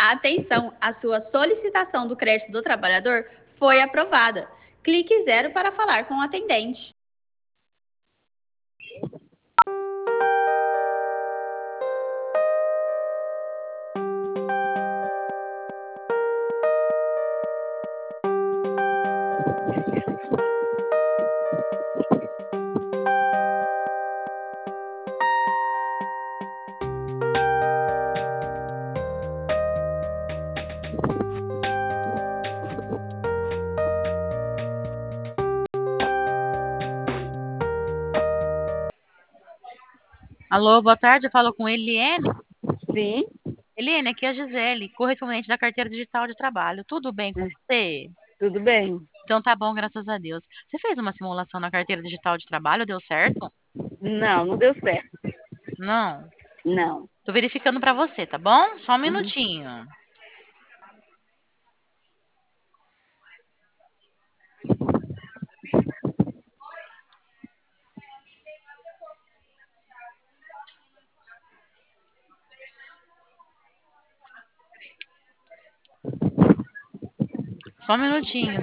Atenção, a sua solicitação do crédito do trabalhador foi aprovada. Clique 0 para falar com o atendente. Alô, boa tarde, eu falo com Eliene. Sim, Eliene, aqui é a Gisele, correspondente da carteira digital de trabalho. Tudo bem com você? tudo bem. Então tá bom, graças a Deus. Você fez uma simulação na carteira digital de trabalho, deu certo? Não, não deu certo. Não. Não. Tô verificando pra você, tá bom? Só um Uhum. minutinho. Só um minutinho.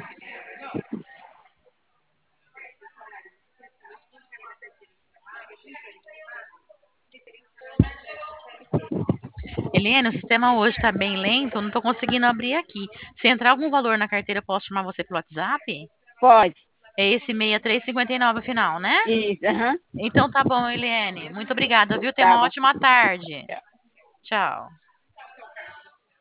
Eliane, o sistema hoje tá bem lento, eu não tô conseguindo abrir aqui. Se entrar algum valor na carteira, eu posso chamar você pelo WhatsApp? Pode. É esse 6359 final, né? Isso, aham. Então tá bom, Eliane. Muito obrigada, viu? Tenha Tá uma bom. ótima tarde. Tchau.